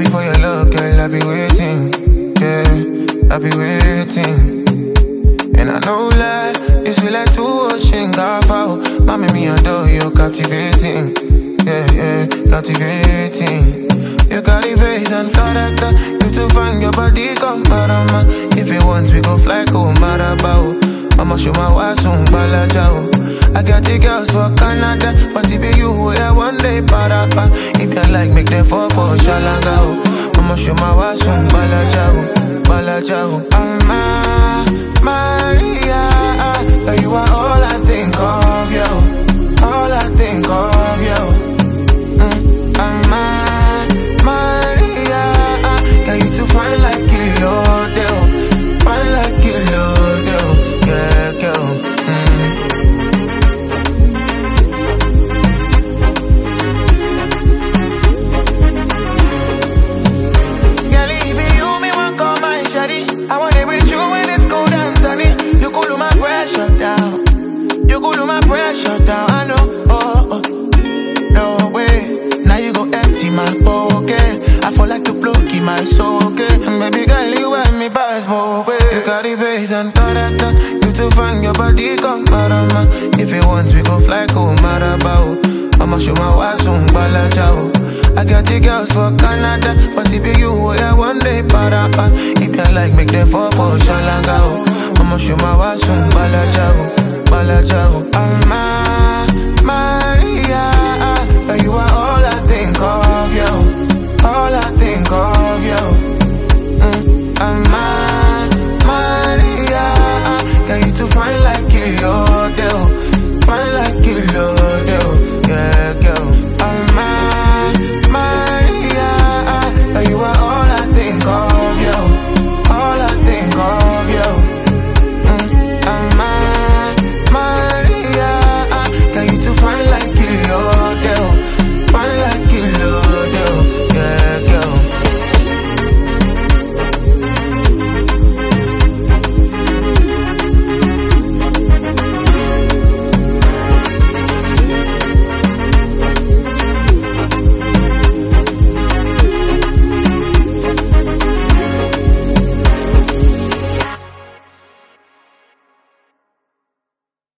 for your love, girl, I be waiting. Yeah, I be waiting. And I know lie, this feel like two ocean gap out. Mommy, me adore you, captivating. Yeah, captivating. You got the face and character. You to find your body, come marama. If you want, we go fly, go marabao. I'ma show my wife soon, balajao. I got the girls for Canada, but it be you who I one day parapa. If they like, make them fall for shalangao. I'ma show my wife soon, balajao. I'm Maria, you are all I think of, yo. All I think of, yo. I'm Maria, yeah, you too fine like Kilo, fine like Kilo, yeah, girl. Girl, even you, me want call my shawty. I want it with you when it's cold and sunny. You cool my pressure down. You cool my pressure down. I know, no way. Now you go empty my pocket. I feel like to plug in my socket. Baby girl, you want me pass both ways. You got the face and character. You to find your body, come marama. If you want, we go fly, go marabao. I'ma show my wife soon, balajao. I got the girls for Canada, but it be you who I one day parapa. If they like, make them fall for shalangao. I'ma show my wife soon, balajao. I'm